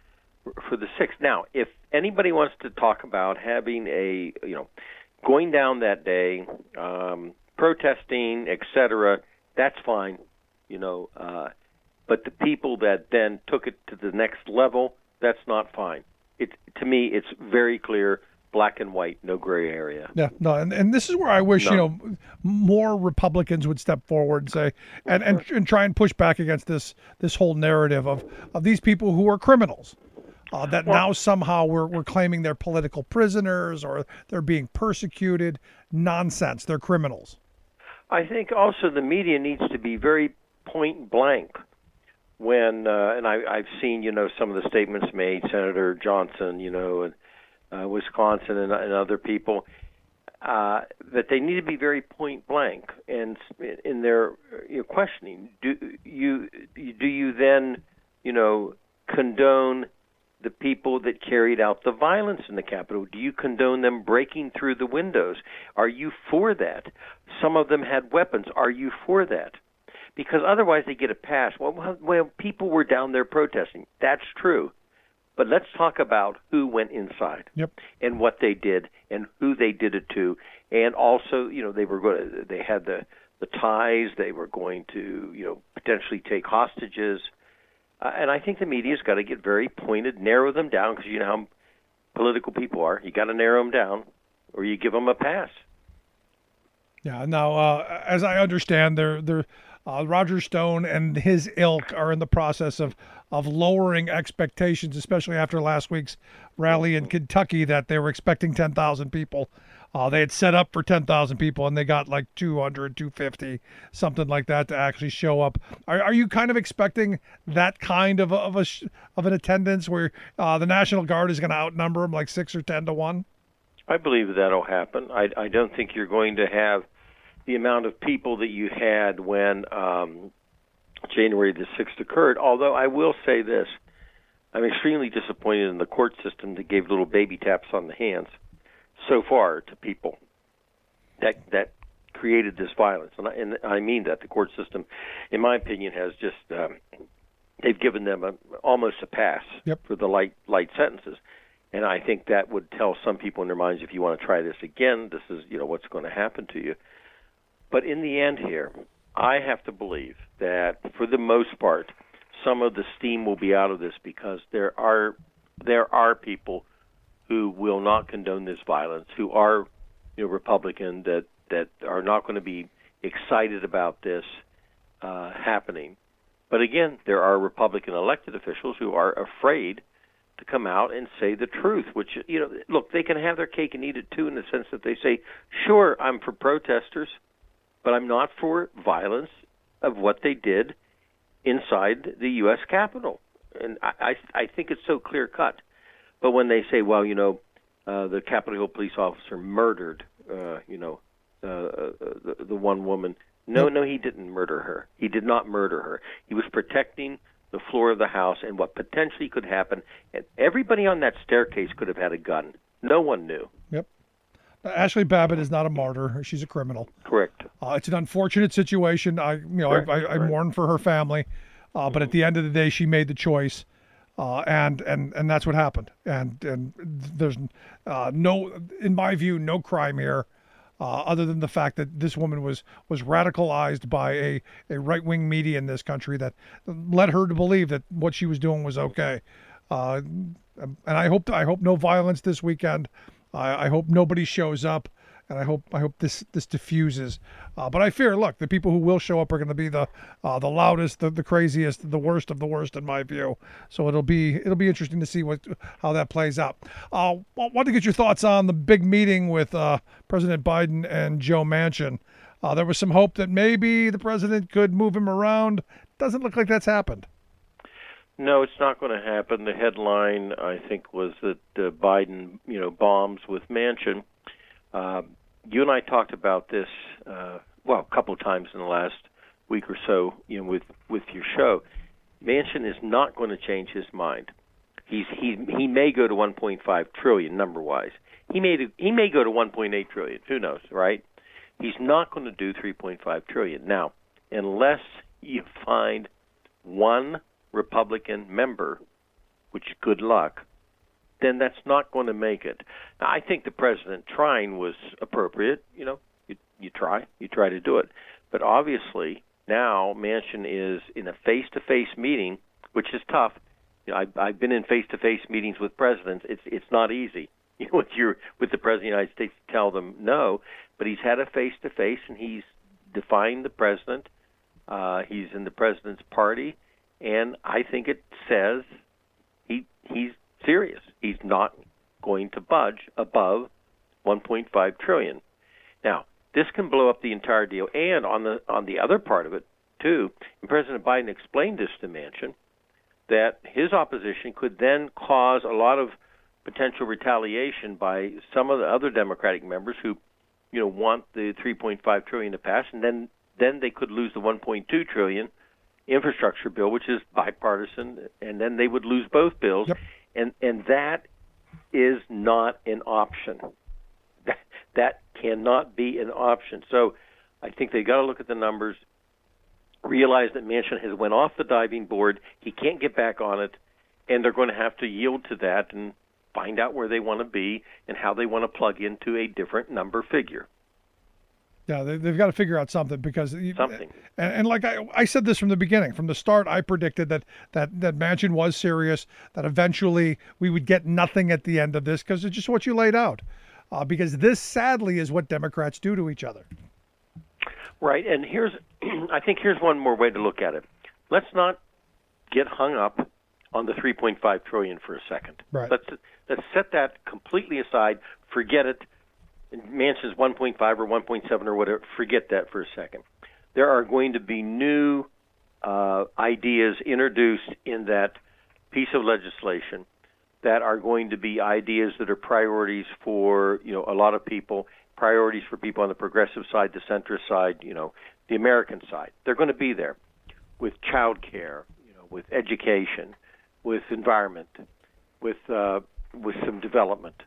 for the sixth. Now, if anybody wants to talk about having a, you know, going down that day, um, protesting, et cetera, that's fine, you know. Uh, but the people that then took it to the next level, that's not fine. It, to me, it's very clear, black and white, no gray area. Yeah, no, and, and this is where I wish, No. you know, more Republicans would step forward and say, and, and, and try and push back against this this whole narrative of, of these people who are criminals. Uh, that now somehow we're we're claiming they're political prisoners or they're being persecuted. Nonsense. They're criminals. I think also the media needs to be very point blank when, uh, and I, I've seen, you know, some of the statements made, Senator Johnson, you know, and uh, Wisconsin and, and other people, uh, that they need to be very point blank and in their you know, questioning. Do you do you then, you know, condone the people that carried out the violence in the Capitol? Do you condone them breaking through the windows? Are you for that? Some of them had weapons. Are you for that? Because otherwise they get a pass. Well, well, people were down there protesting. That's true. But let's talk about who went inside Yep. and what they did and who they did it to. And also, you know, they were going to, they had the, the ties. They were going to, you know, potentially take hostages. Uh, and I think the media's got to get very pointed, narrow them down, because you know how political people are. You got to narrow them down, or you give them a pass. Yeah. Now, uh, as I understand, they're they're uh, Roger Stone and his ilk are in the process of of lowering expectations, especially after last week's rally in Kentucky, that they were expecting ten thousand people. Uh, they had set up for ten thousand people, and they got like two hundred, two fifty, something like that to actually show up. Are, are you kind of expecting that kind of a, of a of an attendance where uh, the National Guard is going to outnumber them like six or ten to one? I believe that'll happen. I, I don't think you're going to have the amount of people that you had when um, January the sixth occurred. Although I will say this, I'm extremely disappointed in the court system that gave little baby taps on the hands so far to people that that created this violence. And I, and I mean that. The court system, in my opinion, has just, um, they've given them a, almost a pass Yep. for the light light sentences. And I think that would tell some people in their minds, if you want to try this again, this is, you know, what's going to happen to you. But in the end here, I have to believe that for the most part, some of the steam will be out of this, because there are there are people who will not condone this violence, who are, you know, Republican, that, that are not going to be excited about this uh, happening. But again, there are Republican elected officials who are afraid to come out and say the truth, which, you know, look, they can have their cake and eat it too, in the sense that they say, sure, I'm for protesters, but I'm not for violence of what they did inside the U S Capitol. And I, I, I think it's so clear-cut. But when they say, well, you know, uh, the Capitol Hill police officer murdered, uh, you know, uh, uh, the, the one woman. No, no, he didn't murder her. He did not murder her. He was protecting the floor of the house and what potentially could happen. And everybody on that staircase could have had a gun. No one knew. Yep. Ashley Babbitt is not a martyr. She's a criminal. Correct. Uh, it's an unfortunate situation. I, you know, I, I, I mourn for her family, uh, but at the end of the day, she made the choice, uh, and and and that's what happened. And and there's uh, no, in my view, no crime here, uh, other than the fact that this woman was was radicalized by a a right wing media in this country that led her to believe that what she was doing was okay. Uh, and I hope I hope no violence this weekend. I, I hope nobody shows up, and I hope I hope this this diffuses. Uh, but I fear, look, the people who will show up are going to be the uh, the loudest, the, the craziest, the worst of the worst, in my view. So it'll be it'll be interesting to see what how that plays out. Uh, I want to get your thoughts on the big meeting with uh, President Biden and Joe Manchin. Uh, there was some hope that maybe the president could move him around. Doesn't look like that's happened. No, it's not going to happen. The headline, I think, was that uh, Biden, you know, bombs with Manchin. Uh, you and I talked about this, uh, well, a couple of times in the last week or so, you know, with with your show. Manchin is not going to change his mind. He's he he may go to one point five trillion number wise. He may he may go to one point eight trillion. Who knows, right? He's not going to do three point five trillion now, unless you find one Republican member, which good luck, then that's not going to make it. Now, I think the president trying was appropriate. You know, you, you try, you try to do it. But obviously now Manchin is in a face-to-face meeting, which is tough. You know, I, I've been in face-to-face meetings with presidents. It's it's not easy. You know, with your with the president of the United States to tell them no, but he's had a face-to-face and he's defying the president. Uh, he's in the president's party. And I think it says he he's serious. He's not going to budge above one point five trillion. Now, this can blow up the entire deal. And on the on the other part of it, too, and President Biden explained this to Manchin, that his opposition could then cause a lot of potential retaliation by some of the other Democratic members who, you know, want the three point five trillion to pass, and then then they could lose the one point two trillion infrastructure bill, which is bipartisan, and then they would lose both bills. Yep. And and that is not an option. That, that cannot be an option. So I think they got to look at the numbers, realize that Manchin has went off the diving board. He can't get back on it, and they're going to have to yield to that and find out where they want to be and how they want to plug into a different number figure. Yeah, they, they've got to figure out something because something. And, and like I, I said this from the beginning, from the start, I predicted that that that Manchin was serious. That eventually we would get nothing at the end of this because it's just what you laid out. Uh, because this, sadly, is what Democrats do to each other. Right, and here's, I think here's one more way to look at it. Let's not get hung up on the three point five trillion dollars for a second. Right. Let's let's set that completely aside. Forget it. Manchin's one point five or one point seven or whatever, forget that for a second. There are going to be new uh, ideas introduced in that piece of legislation that are going to be ideas that are priorities for, you know, a lot of people, priorities for people on the progressive side, the centrist side, you know, the American side. They're going to be there with child care, you know, with education, with environment, with uh, with some development.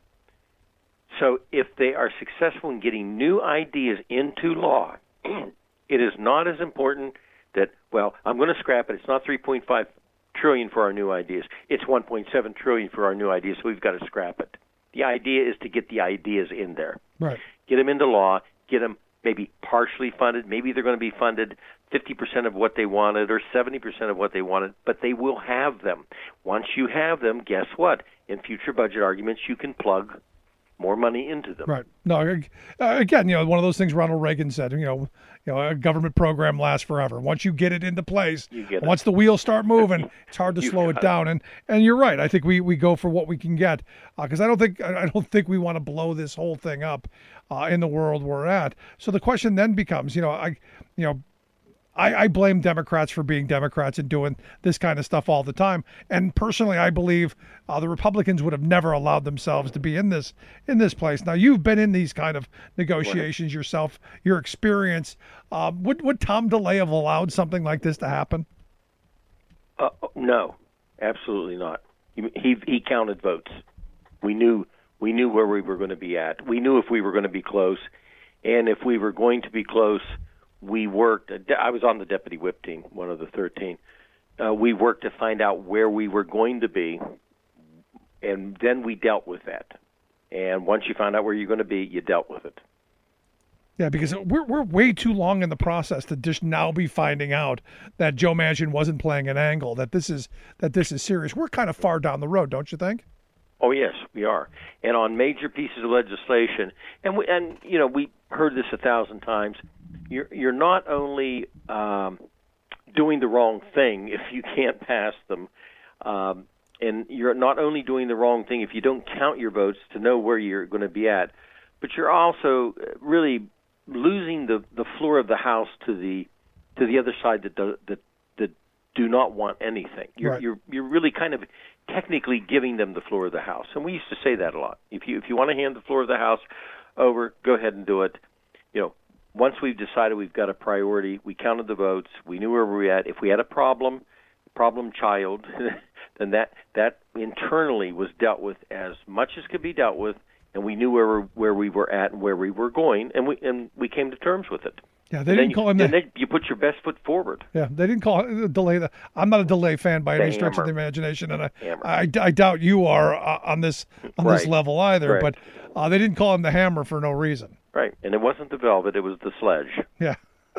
So if they are successful in getting new ideas into law, it is not as important that, well, I'm going to scrap it. It's not three point five trillion dollars for our new ideas. It's one point seven trillion dollars for our new ideas, so we've got to scrap it. The idea is to get the ideas in there. Right. Get them into law, get them maybe partially funded. Maybe they're going to be funded fifty percent of what they wanted or seventy percent of what they wanted, but they will have them. Once you have them, guess what? In future budget arguments, you can plug more money into them. Right. No, uh, again, you know, one of those things Ronald Reagan said, you know, you know, a government program lasts forever. Once you get it into place, you get once it. the wheels start moving, it's hard to slow it down. It. And and you're right. I think we, we go for what we can get because uh, I don't think I don't think we want to blow this whole thing up uh, in the world we're at. So the question then becomes, you know, I, you know, I, I blame Democrats for being Democrats and doing this kind of stuff all the time. And personally, I believe uh, the Republicans would have never allowed themselves to be in this in this place. Now, you've been in these kind of negotiations yourself, your experience. Uh, would would Tom DeLay have allowed something like this to happen? Uh, no, absolutely not. He, he he counted votes. We knew we knew where we were going to be at. We knew if we were going to be close, and if we were going to be close, we worked. I was on the deputy whip team, one of the thirteen. Uh, we worked to find out where we were going to be, and then we dealt with that. And once you found out where you're going to be, you dealt with it. Yeah, because we're we're way too long in the process to just now be finding out that Joe Manchin wasn't playing an angle, that this is that this is serious. We're kind of far down the road, don't you think? Oh yes, we are. And on major pieces of legislation, and we, and you know we heard this a thousand times. You're you're not only um, doing the wrong thing if you can't pass them, um, and you're not only doing the wrong thing if you don't count your votes to know where you're going to be at, but you're also really losing the, the floor of the House to the to the other side that do, that that do not want anything. You're Right. you're you're really kind of technically giving them the floor of the House, and we used to say that a lot. If you if you want to hand the floor of the House over, go ahead and do it. You know, once we've decided we've got a priority, we counted the votes, we knew where we were at. If we had a problem, problem child, then that that internally was dealt with as much as could be dealt with. And we knew where we, where we were at and where we were going, and we and we came to terms with it. Yeah, they and didn't you, call him. And The, then you put your best foot forward. yeah, they didn't call it delay. The, I'm not a delay fan by The any stretch of the hammer. imagination, and I, Hammer. I, I doubt you are uh, on this on this Right. level either. Correct. But uh, they didn't call him the hammer for no reason. Right, and it wasn't the velvet; it was the sledge. Yeah,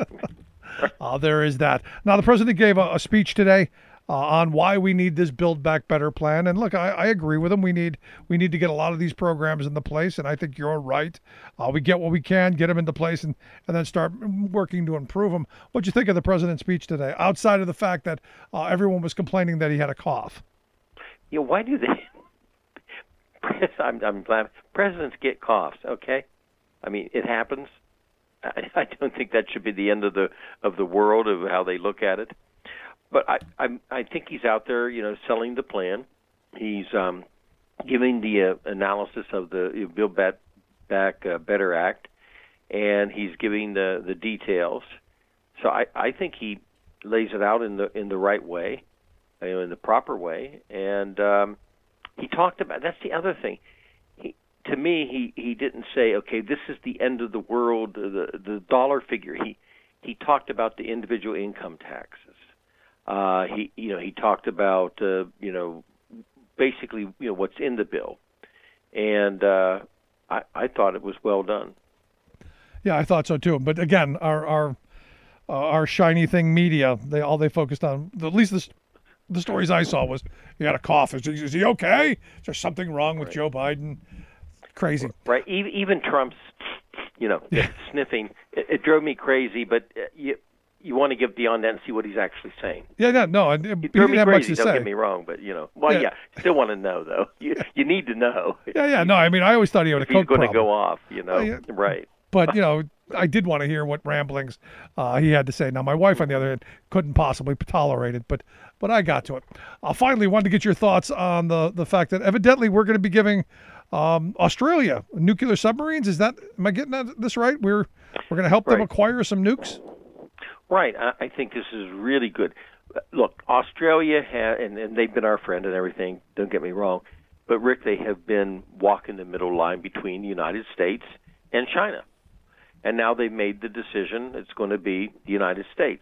uh, there is that. Now, the president gave a, a speech today uh, on why we need this Build Back Better plan. And look, I, I agree with him. We need we need to get a lot of these programs into place, and I think you're right. Uh, we get what we can, get them into place, and, and then start working to improve them. What'd you think of the president's speech today, outside of the fact that uh, everyone was complaining that he had a cough? You know, why do they? I'm, I'm glad presidents get coughs. Okay, I mean it happens. I, I don't think that should be the end of the of the world of how they look at it. But I I, I think he's out there, you know, selling the plan. He's um, giving the uh, analysis of the Build Back, Back uh, Better Act, and he's giving the, the details. So I, I think he lays it out in the in the right way, you know, in the proper way. And um, he talked about that's the other thing. He, to me, he, he didn't say, okay, this is the end of the world, the the dollar figure. He he talked about the individual income taxes. Uh, he, you know, he talked about, uh, you know, basically, you know, what's in the bill, and uh, I, I thought it was well done. Yeah, I thought so too. But again, our our uh, our shiny thing media, they all they focused on, at least the the stories I saw was he had a cough. Is he, is he okay? Is there something wrong with Right. Joe Biden? Crazy. Right. Even, even Trump's, you know, Yeah. sniffing. It, it drove me crazy. But uh, you you want to give beyond that and see what he's actually saying. Yeah, no, no. He It didn't drove me have much crazy. to Don't say. get me wrong, but you know, well, Yeah. yeah, still want to know though. You you need to know. Yeah, yeah. No, I mean, I always thought he had a If he's coke going to problem. go off, you know, Oh, yeah. right? But, you know, I did want to hear what ramblings uh, he had to say. Now, my wife, on the other hand, couldn't possibly tolerate it, but but I got to it. I finally wanted to get your thoughts on the, the fact that evidently we're going to be giving um, Australia nuclear submarines. Is that, am I getting that, this right? We're we're going to help them Right. acquire some nukes? Right. I, I think this is really good. Look, Australia ha and, and they've been our friend and everything. Don't get me wrong, but Rick, they have been walking the middle line between the United States and China, and now they've made the decision it's going to be the United States.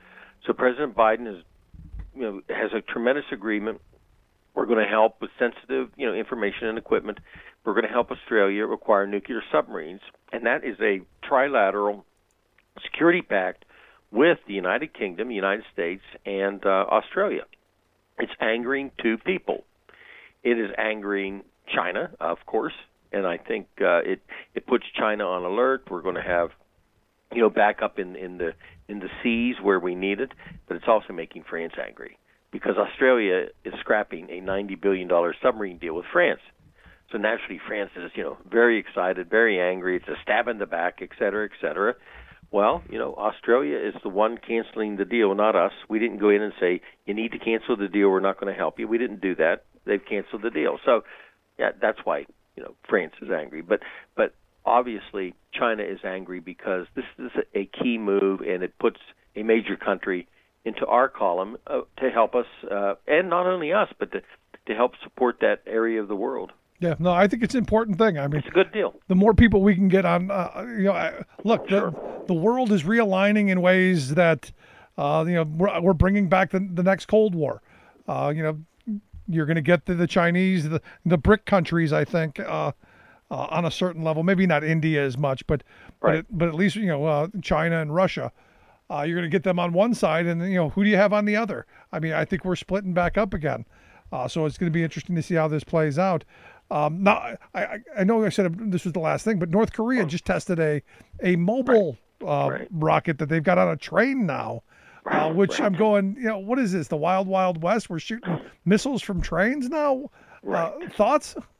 So President Biden is, you know, has a tremendous agreement. We're going to help with sensitive, you know, information and equipment. We're going to help Australia acquire nuclear submarines, and that is a trilateral security pact with the United Kingdom, the United States, and uh, Australia. It's angering two people. It is angering China, of course, and I think uh, it it puts China on alert. We're going to have, you know, backup in in the in the seas where we need it, but it's also making France angry because Australia is scrapping a ninety billion dollars submarine deal with France. So naturally, France is, you know, very excited, very angry. It's a stab in the back, et cetera, et cetera. Well, you know, Australia is the one canceling the deal, not us. We didn't go in and say, you need to cancel the deal, we're not going to help you. We didn't do that. They've canceled the deal. So, yeah, that's why, you know, France is angry. But but obviously China is angry because this is a key move, and it puts a major country into our column uh, to help us, uh, and not only us, but to, to help support that area of the world. Yeah, no, I think it's an important thing. I mean, it's a good deal. The more people we can get on, uh, you know, I, look, sure. the, the world is realigning in ways that, uh, you know, we're, we're bringing back the, the next Cold War. Uh, you know, you're going to get the, the Chinese, the, the BRIC countries, I think, uh, uh, on a certain level. Maybe not India as much, but right. but, it, but at least, you know, uh, China and Russia. Uh, you're going to get them on one side, and, you know, who do you have on the other? I mean, I think we're splitting back up again. Uh, so it's going to be interesting to see how this plays out. Um, now, I, I know I said this was the last thing, but North Korea just tested a a mobile right. Uh, right. rocket that they've got on a train now, right. uh, which right. I'm going, you know, what is this, the Wild Wild West? We're shooting missiles from trains now? Right. Uh, thoughts? Uh,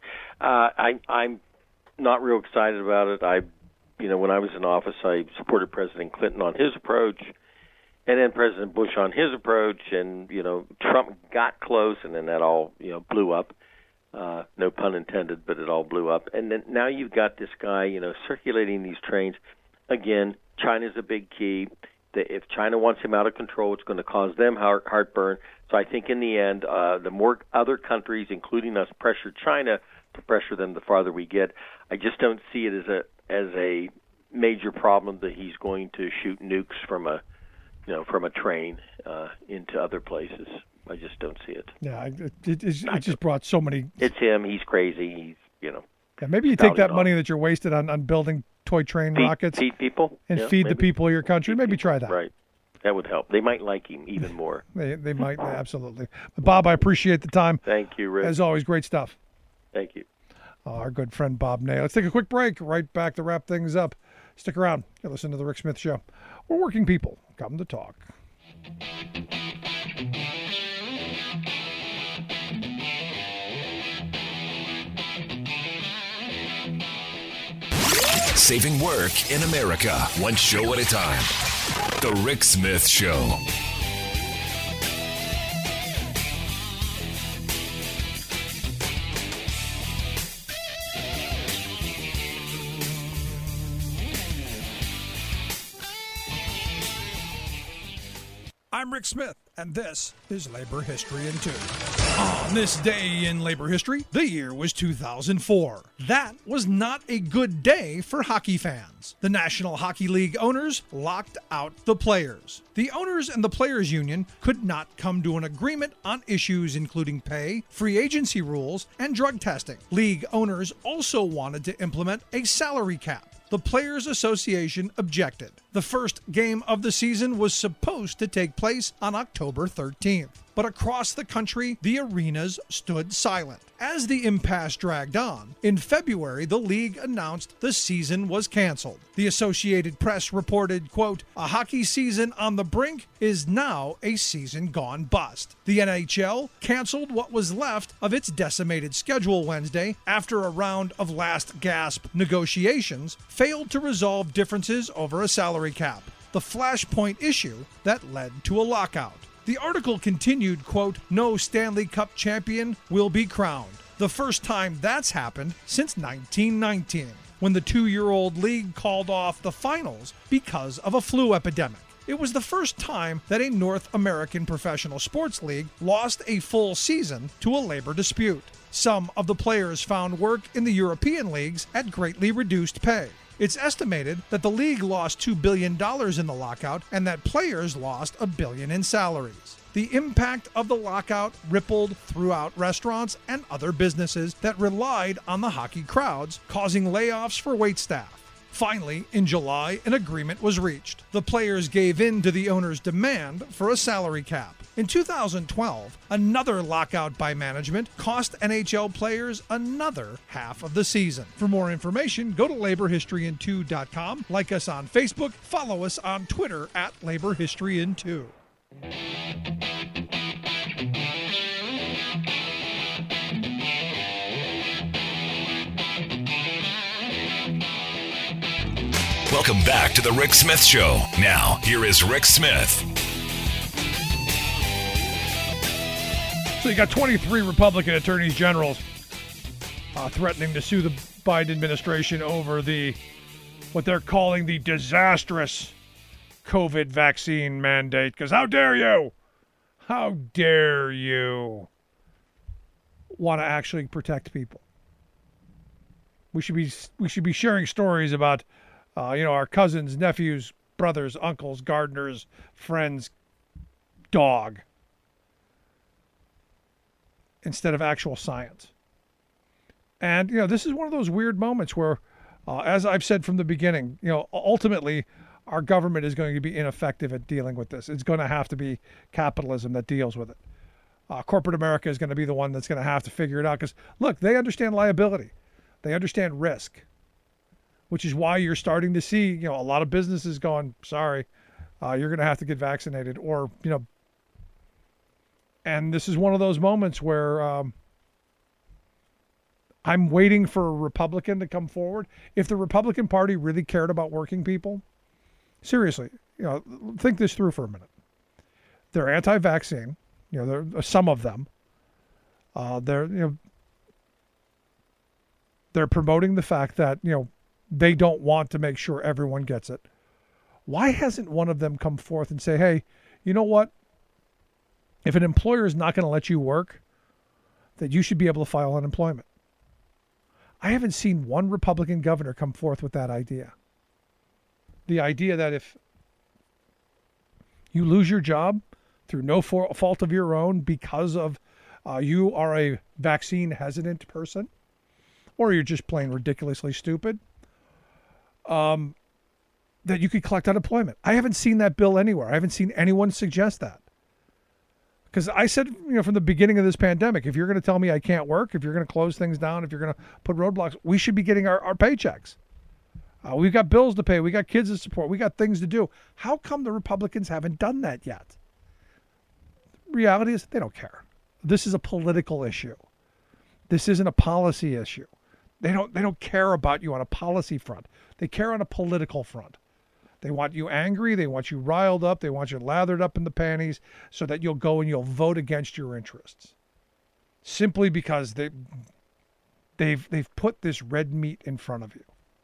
I, I'm not real excited about it. I, you know, when I was in office, I supported President Clinton on his approach, and then President Bush on his approach, and, you know, Trump got close, and then that all, you know, blew up. Uh, no pun intended, but it all blew up. And then now you've got this guy, you know, circulating these trains. Again, China's a big key. The, if China wants him out of control, it's going to cause them heart, heartburn. So I think in the end, uh, the more other countries, including us, pressure China to pressure them, the farther we get. I just don't see it as a as a major problem that he's going to shoot nukes from a, you know, from a train uh, into other places. I just don't see it. Yeah, it, it, it, it just brought so many. It's him. He's crazy. He's, you know. Yeah, maybe you take that money that you're wasted on, on building toy train feed, rockets. Feed people. And yeah, feed maybe. the people of your country. Maybe try that. Right. That would help. They might like him even more. they they might, absolutely. But Bob, I appreciate the time. Thank you, Rick. As always, great stuff. Thank you. Uh, our good friend Bob Ney. Let's take a quick break. Right back to wrap things up. Stick around. You listen to The Rick Smith Show. We're working people. Come to talk. Saving work in America, one show at a time. The Rick Smith Show. I'm Rick Smith, and this is Labor History in Two. On this day in labor history, the year was two thousand four. That was not a good day for hockey fans. The National Hockey League owners locked out the players. The owners and the players' union could not come to an agreement on issues including pay, free agency rules, and drug testing. League owners also wanted to implement a salary cap. The Players Association objected. The first game of the season was supposed to take place on October thirteenth. But across the country, the arenas stood silent. As the impasse dragged on, in February, the league announced the season was canceled. The Associated Press reported, quote, "A hockey season on the brink is now a season gone bust." The N H L canceled what was left of its decimated schedule Wednesday after a round of last gasp negotiations failed to resolve differences over a salary cap, the flashpoint issue that led to a lockout. The article continued, quote, "No Stanley Cup champion will be crowned. The first time that's happened since nineteen nineteen, when the two-year-old league called off the finals because of a flu epidemic. It was the first time that a North American professional sports league lost a full season to a labor dispute. Some of the players found work in the European leagues at greatly reduced pay. It's estimated that the league lost two billion dollars in the lockout and that players lost a billion in salaries. The impact of the lockout rippled throughout restaurants and other businesses that relied on the hockey crowds, causing layoffs for waitstaff. Finally, in July, an agreement was reached. The players gave in to the owner's demand for a salary cap. In two thousand twelve, another lockout by management cost N H L players another half of the season. For more information, go to labor history in two dot com, like us on Facebook, follow us on Twitter at labor history in two. Welcome back to the Rick Smith Show. Now, here is Rick Smith. So you got twenty-three Republican attorneys generals uh, threatening to sue the Biden administration over the what they're calling the disastrous COVID vaccine mandate. Because how dare you? How dare you want to actually protect people? We should be we should be sharing stories about uh, you know, our cousins, nephews, brothers, uncles, gardeners, friends, dog, instead of actual science. And, you know, this is one of those weird moments where, uh, as I've said from the beginning, you know, ultimately our government is going to be ineffective at dealing with this. It's going to have to be capitalism that deals with it. Uh, corporate America is going to be the one that's going to have to figure it out because, look, they understand liability. They understand risk, which is why you're starting to see, you know, a lot of businesses going, sorry, uh, you're going to have to get vaccinated, or, you know, and this is one of those moments where um, I'm waiting for a Republican to come forward. If the Republican Party really cared about working people, seriously, you know, think this through for a minute. They're anti-vaccine, you know, they're, some of them. Uh, they're, you know, they're promoting the fact that, you know, they don't want to make sure everyone gets it. Why hasn't one of them come forth and say, hey, you know what? If an employer is not going to let you work, that you should be able to file unemployment. I haven't seen one Republican governor come forth with that idea. The idea that if you lose your job through no for- fault of your own because of uh, you are a vaccine hesitant person, or you're just plain ridiculously stupid, um, that you could collect unemployment. I haven't seen that bill anywhere. I haven't seen anyone suggest that. Because I said, you know, from the beginning of this pandemic, if you're going to tell me I can't work, if you're going to close things down, if you're going to put roadblocks, we should be getting our, our paychecks. Uh, we've got bills to pay. We got kids to support. We got things to do. How come the Republicans haven't done that yet? Reality is they don't care. This is a political issue. This isn't a policy issue. They don't, they don't care about you on a policy front. They care on a political front. They want you angry. They want you riled up. They want you lathered up in the panties so that you'll go and you'll vote against your interests. Simply because they, they've, they've put this red meat in front of you.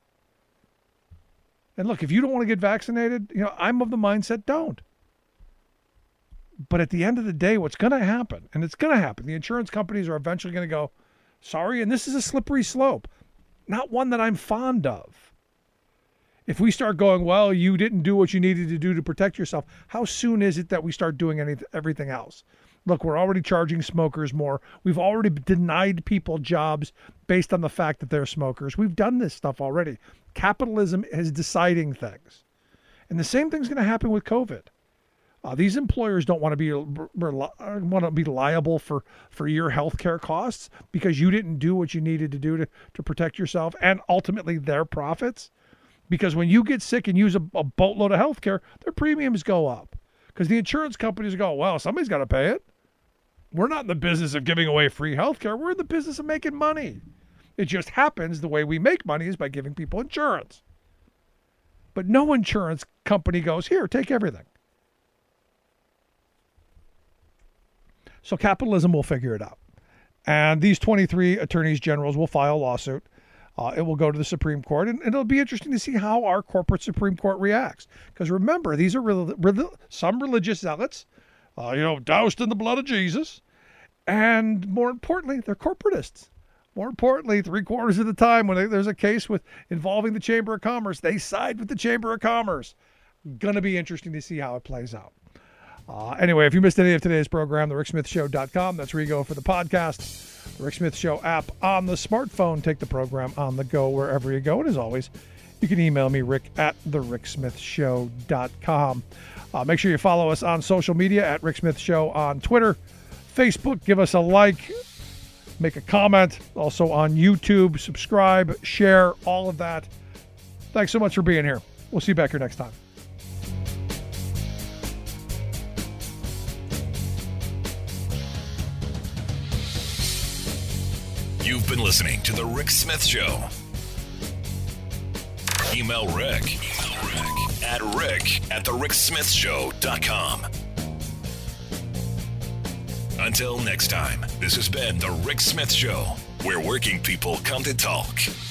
And look, if you don't want to get vaccinated, you know, I'm of the mindset, don't. But at the end of the day, what's going to happen, and it's going to happen, the insurance companies are eventually going to go, sorry, and this is a slippery slope, not one that I'm fond of. If we start going, well, you didn't do what you needed to do to protect yourself, how soon is it that we start doing any, everything else? Look, we're already charging smokers more. We've already denied people jobs based on the fact that they're smokers. We've done this stuff already. Capitalism is deciding things. And the same thing's going to happen with COVID. Uh, these employers don't want to be want to be liable for, for your health care costs because you didn't do what you needed to do to, to protect yourself and ultimately their profits. Because when you get sick and use a, a boatload of health care, their premiums go up. Because the insurance companies go, well, somebody's got to pay it. We're not in the business of giving away free health care. We're in the business of making money. It just happens the way we make money is by giving people insurance. But no insurance company goes, here, take everything. So capitalism will figure it out. And these twenty-three attorneys generals will file a lawsuit. Uh, it will go to the Supreme Court, and, and it'll be interesting to see how our corporate Supreme Court reacts. Because remember, these are re- re- some religious zealots, uh, you know, doused in the blood of Jesus. And more importantly, they're corporatists. More importantly, three quarters of the time when there's a case with involving the Chamber of Commerce, they side with the Chamber of Commerce. Going to be interesting to see how it plays out. Uh, anyway, if you missed any of today's program, the rick smith show dot com. That's where you go for the podcast. The Rick Smith Show app on the smartphone. Take the program on the go wherever you go. And as always, you can email me, rick at the rick smith show dot com. Uh, make sure you follow us on social media at Rick Smith Show on Twitter, Facebook. Give us a like, make a comment. Also on YouTube, subscribe, share, all of that. Thanks so much for being here. We'll see you back here next time. You've been listening to The Rick Smith Show. Email Rick. Email Rick at rick at the rick smith show dot com. Until next time, this has been The Rick Smith Show, where working people come to talk.